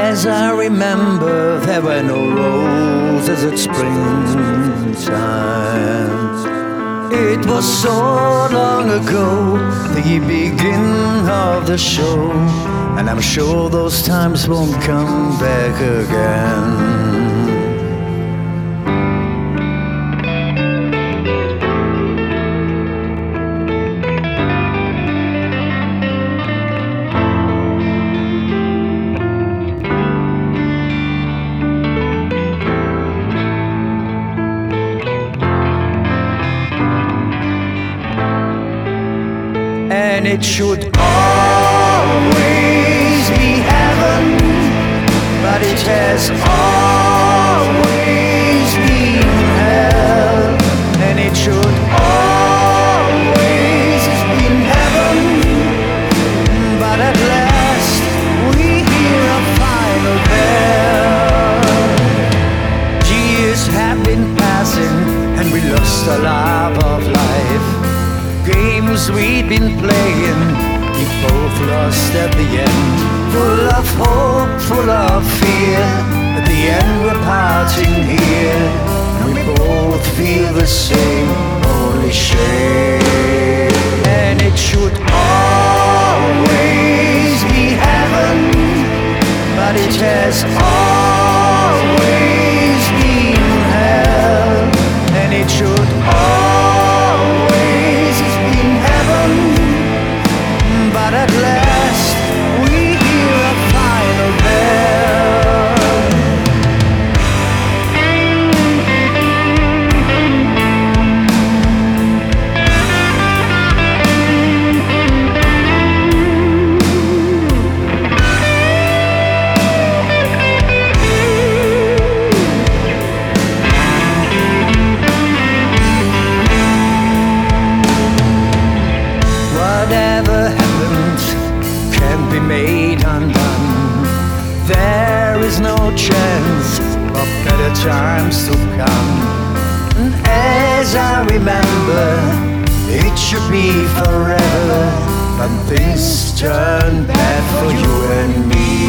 As I remember, there were no roses at springtime. It was so long ago, the beginning of the show, and I'm sure those times won't come back again. And it should always be heaven, but it has always been hell. And it should always been heaven, but at last we hear a final bell. Years have been passing and we lost our love of life. Games we'd been playing, we both lost at the end. Full of hope, full of fear, at the end we're parting here, and we both feel the same, only shame. And it should always be heaven, but it has always been hell. And it should always been heaven, but at last we hear a final bell. Whatever happens can't be made undone. There is no chance of better times to come. And as I remember, it should be forever, but things turn bad for you and me.